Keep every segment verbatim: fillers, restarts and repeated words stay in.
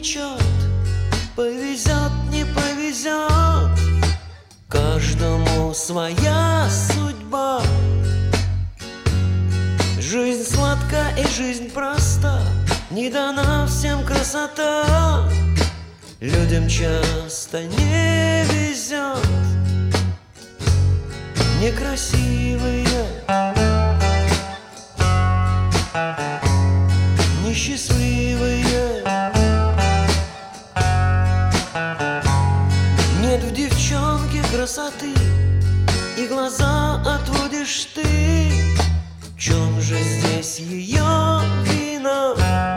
влечет, повезет, не повезет, каждому своя судьба. Жизнь сладка и жизнь проста, не дана всем красота. Людям часто не везет, некрасивые, несчастливые. Нет в девчонке красоты, и глаза отводишь ты. В чем же здесь ее вина?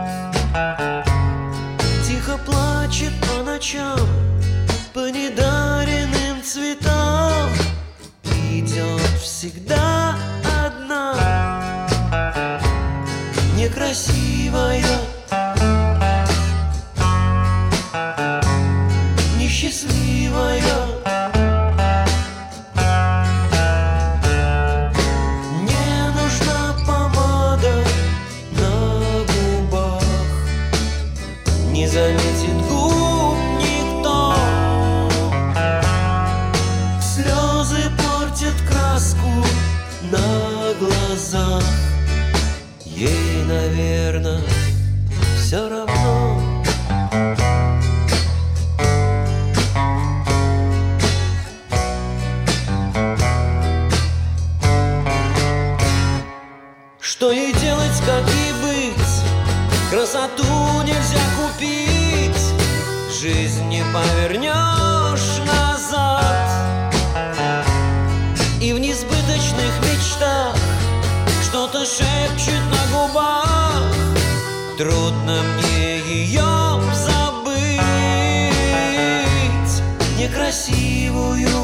Тихо плачет по ночам, по недаренным цветам. Идет всегда одна, некрасивая, несчастливая. Не нужна помада на губах, не заметит губ никто. Слезы портят краску на глазах, ей, наверное, все равно. Что ей делать, как ей быть? Красоту нельзя купить, жизнь не повернешь назад. И в несбыточных мечтах что-то шепчет на губах. Трудно мне ее забыть, некрасивую,